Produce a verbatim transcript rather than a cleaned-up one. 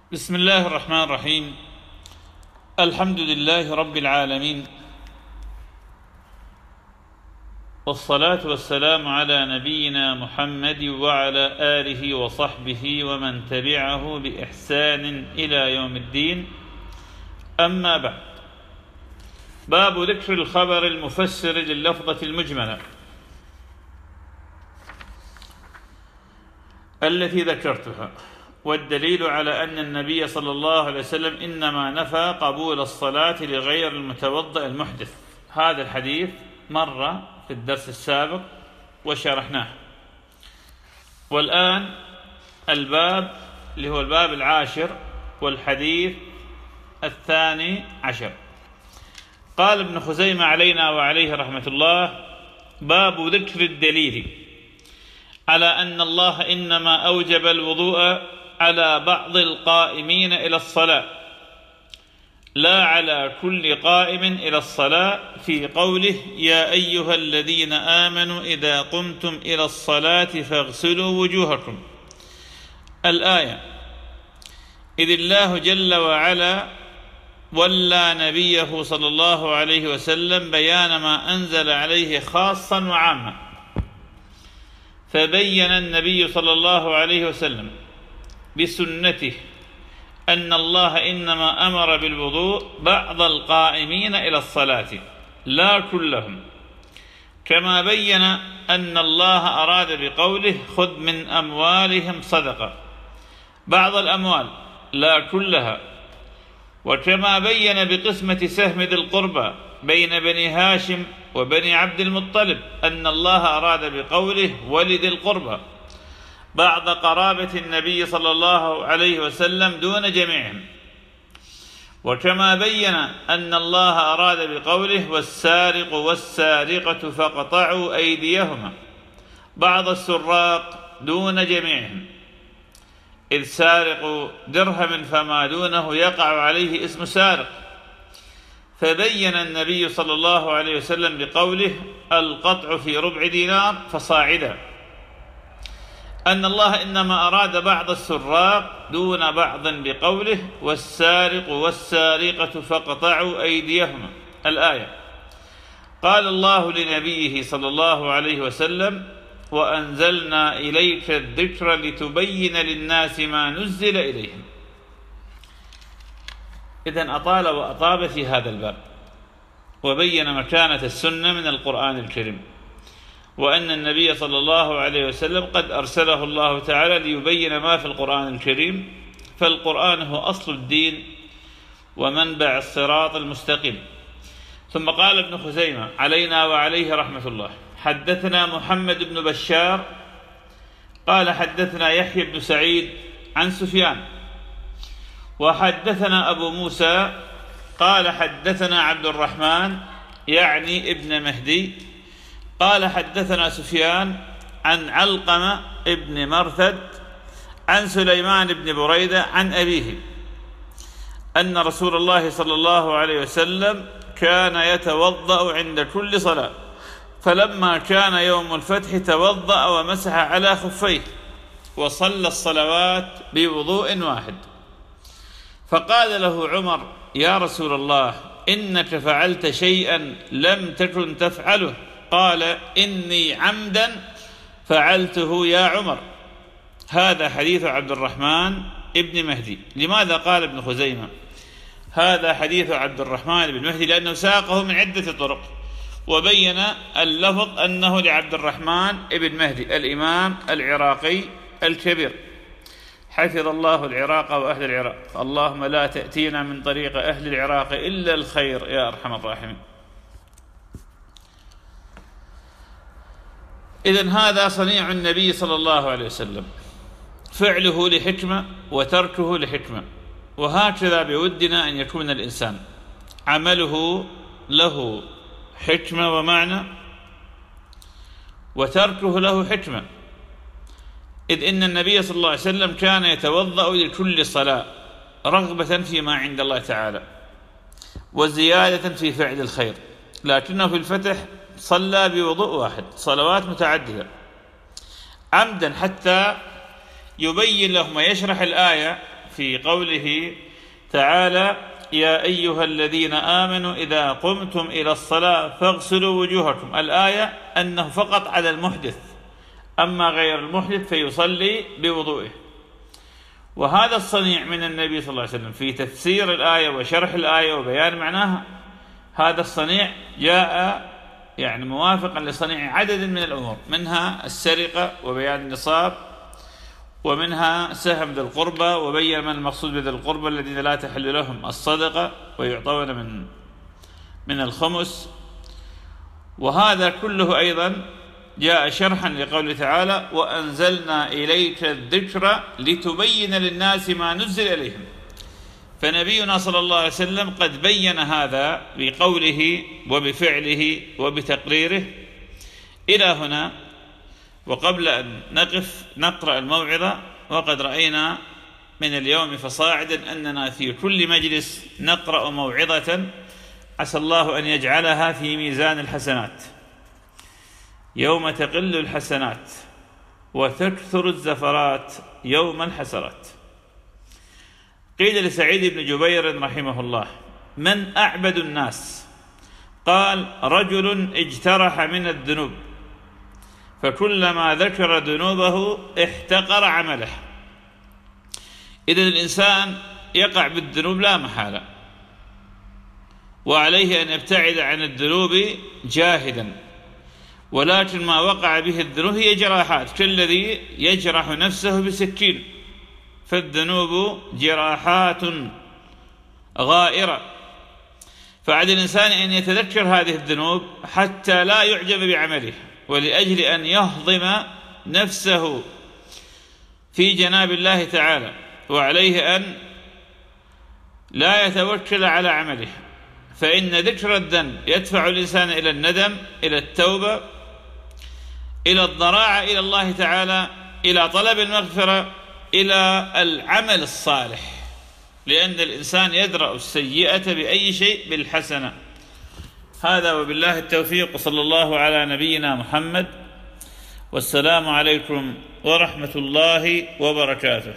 بسم الله الرحمن الرحيم. الحمد لله رب العالمين، والصلاة والسلام على نبينا محمد وعلى آله وصحبه ومن تبعه بإحسان إلى يوم الدين. أما بعد، باب ذكر الخبر المفسر لللفظة المجملة التي ذكرتها، والدليل على أن النبي صلى الله عليه وسلم إنما نفى قبول الصلاة لغير المتوضئ المحدث. هذا الحديث مر في الدرس السابق وشرحناه. والآن الباب اللي هو الباب العاشر والحديث الثاني عشر. قال ابن خزيمة علينا وعليه رحمة الله: باب ذكر الدليل على أن الله إنما أوجب الوضوء على بعض القائمين إلى الصلاة لا على كل قائم إلى الصلاة، في قوله: يا أيها الذين آمنوا إذا قمتم إلى الصلاة فاغسلوا وجوهكم، الآية. إذ الله جل وعلا ولى نبيه صلى الله عليه وسلم بيان ما أنزل عليه خاصا وعاما، فبين النبي صلى الله عليه وسلم بسنته أن الله إنما أمر بالوضوء بعض القائمين إلى الصلاة لا كلهم، كما بين أن الله أراد بقوله: خذ من أموالهم صدقة، بعض الأموال لا كلها، وكما بين بقسمة سهم ذي القربى بين بني هاشم وبني عبد المطلب أن الله أراد بقوله: ولذي القربى، بعض قرابة النبي صلى الله عليه وسلم دون جميعهم، وكما بين أن الله أراد بقوله: والسارق والسارقة فاقطعوا أيديهما، بعض السراق دون جميعهم، إذ سارق درهم فما دونه يقع عليه اسم سارق، فبين النبي صلى الله عليه وسلم بقوله: القطع في ربع دينار فصاعدا، أن الله إنما أراد بعض السراق دون بعض بقوله: والسارق والسارقة فاقطعوا أيديهما، الآية. قال الله لنبيه صلى الله عليه وسلم: وأنزلنا إليك الذكر لتبين للناس ما نزل إليهم. إذن أطال وأطاب في هذا الباب، وبين مكانة السنة من القرآن الكريم، وأن النبي صلى الله عليه وسلم قد أرسله الله تعالى ليبين ما في القرآن الكريم، فالقرآن هو أصل الدين ومنبع الصراط المستقيم. ثم قال ابن خزيمة علينا وعليه رحمة الله: حدثنا محمد بن بشار قال حدثنا يحيى بن سعيد عن سفيان، وحدثنا أبو موسى قال حدثنا عبد الرحمن يعني ابن مهدي قال حدثنا سفيان عن علقمة ابن مرثد عن سليمان بن بريدة عن أبيه أن رسول الله صلى الله عليه وسلم كان يتوضأ عند كل صلاة، فلما كان يوم الفتح توضأ ومسح على خفيه وصلى الصلوات بوضوء واحد. فقال له عمر: يا رسول الله، إنك فعلت شيئا لم تكن تفعله. قال: إني عمدا فعلته يا عمر. هذا حديث عبد الرحمن ابن مهدي. لماذا قال ابن خزيمة هذا حديث عبد الرحمن بن مهدي؟ لأنه ساقه من عدة طرق، وبين اللفظ أنه لعبد الرحمن ابن مهدي الإمام العراقي الكبير، حفظ الله العراق وأهل العراق، اللهم لا تأتينا من طريق أهل العراق إلا الخير يا أرحم الراحمين. إذن هذا صنيع النبي صلى الله عليه وسلم، فعله لحكمة وتركه لحكمة، وهكذا بودنا أن يكون الإنسان، عمله له حكمة ومعنى، وتركه له حكمة، إذ إن النبي صلى الله عليه وسلم كان يتوضأ لكل صلاة رغبة فيما عند الله تعالى وزيادة في فعل الخير، لكنه في الفتح صلى بوضوء واحد صلوات متعددة عمدا، حتى يبين لهم ويشرح الآية في قوله تعالى: يا أيها الذين آمنوا إذا قمتم إلى الصلاة فاغسلوا وجوهكم. الآية أنه فقط على المحدث، أما غير المحدث فيصلي بوضوئه. وهذا الصنيع من النبي صلى الله عليه وسلم في تفسير الآية وشرح الآية وبيان معناها، هذا الصنيع جاء يعني موافقا لصنيع عدد من الأمور، منها السرقة وبيان النصاب، ومنها سهم ذي القربى وبين من المقصود بذي القربى الذين لا تحل لهم الصدقة ويعطون من من الخمس. وهذا كله أيضا جاء شرحا لقوله تعالى: وأنزلنا إليك الذكر لتبين للناس ما نزل إليهم. فنبينا صلى الله عليه وسلم قد بين هذا بقوله وبفعله وبتقريره. إلى هنا. وقبل أن نقف نقرأ الموعظة، وقد رأينا من اليوم فصاعدا أننا في كل مجلس نقرأ موعظة عسى الله أن يجعلها في ميزان الحسنات. يوم تقل الحسنات وتكثر الزفرات يوم الحسرات. قيل لسعيد بن جبير رحمه الله: من أعبد الناس؟ قال: رجل اجترح من الذنوب فكلما ذكر ذنوبه احتقر عمله. إذن الإنسان يقع بالذنوب لا محالة، وعليه أن يبتعد عن الذنوب جاهدا، ولكن ما وقع به الذنوب هي جراحات، كالذي يجرح نفسه بسكين، فالذنوب جراحات غائرة. فعلى الإنسان أن يتذكر هذه الذنوب حتى لا يعجب بعمله، ولأجل أن يهضم نفسه في جناب الله تعالى، وعليه أن لا يتوكل على عمله، فإن ذكر الذنب يدفع الإنسان إلى الندم، إلى التوبة، إلى الضراعة إلى الله تعالى، إلى طلب المغفرة، إلى العمل الصالح، لأن الإنسان يدرأ السيئة بأي شيء بالحسنة. هذا وبالله التوفيق، صلى الله على نبينا محمد، والسلام عليكم ورحمة الله وبركاته.